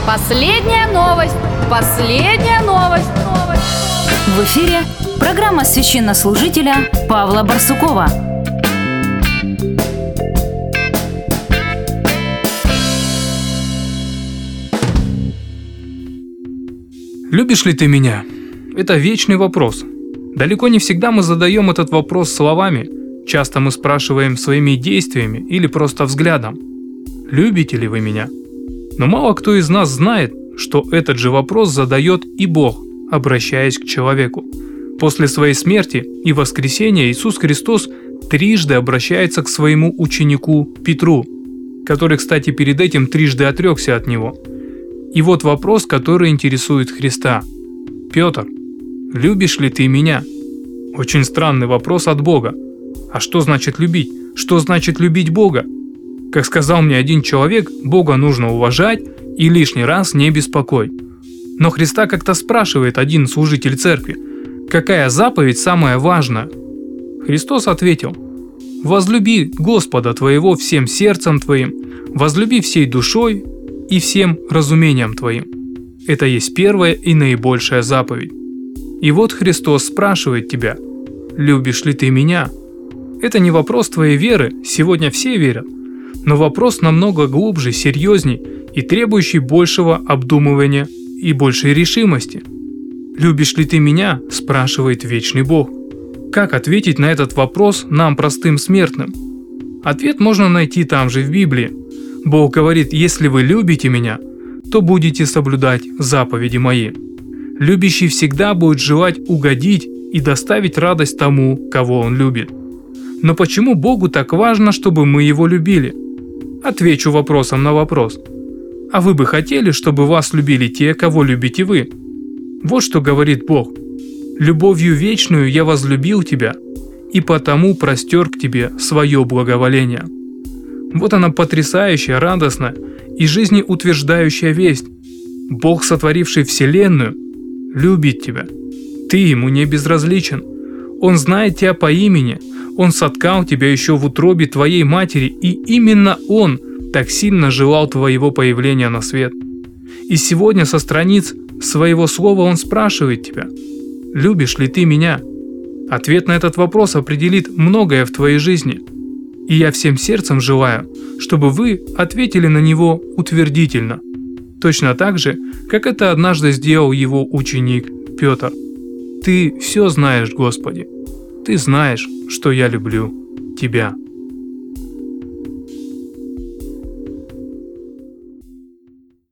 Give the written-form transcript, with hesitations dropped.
Последняя новость. Последняя новость. В эфире программа священнослужителя Павла Барсукова. Любишь ли ты меня? Это вечный вопрос. Далеко не всегда мы задаем этот вопрос словами. Часто мы спрашиваем своими действиями или просто взглядом. Любите ли вы меня? Но мало кто из нас знает, что этот же вопрос задает и Бог, обращаясь к человеку. После своей смерти и воскресения Иисус Христос трижды обращается к своему ученику Петру, который, кстати, перед этим трижды отрекся от него. И вот вопрос, который интересует Христа. «Петр, любишь ли ты меня?» Очень странный вопрос от Бога. А что значит любить? Что значит любить Бога? Как сказал мне один человек, Бога нужно уважать и лишний раз не беспокой. Но Христа как-то спрашивает один служитель церкви, какая заповедь самая важная? Христос ответил: «Возлюби Господа твоего всем сердцем твоим, возлюби всей душой и всем разумением твоим». Это есть первая и наибольшая заповедь. И вот Христос спрашивает тебя: любишь ли ты меня? Это не вопрос твоей веры, сегодня все верят, но вопрос намного глубже, серьезней и требующий большего обдумывания и большей решимости. «Любишь ли ты меня?» – спрашивает вечный Бог. Как ответить на этот вопрос нам, простым смертным? Ответ можно найти там же в Библии. Бог говорит: «Если вы любите меня, то будете соблюдать заповеди мои». Любящий всегда будет желать угодить и доставить радость тому, кого он любит. Но почему Богу так важно, чтобы мы его любили? Отвечу вопросом на вопрос. А вы бы хотели, чтобы вас любили те, кого любите вы? Вот что говорит Бог: «Любовью вечную я возлюбил тебя, и потому простер к тебе свое благоволение». Вот она потрясающая, радостная и жизнеутверждающая весть. Бог, сотворивший Вселенную, любит тебя. Ты ему не безразличен. Он знает тебя по имени. Он соткал тебя еще в утробе твоей матери, и именно Он так сильно желал твоего появления на свет. И сегодня со страниц своего слова Он спрашивает тебя: любишь ли ты меня? Ответ на этот вопрос определит многое в твоей жизни. И я всем сердцем желаю, чтобы вы ответили на него утвердительно. Точно так же, как это однажды сделал его ученик Петр. Ты все знаешь, Господи. Ты знаешь, что я люблю тебя.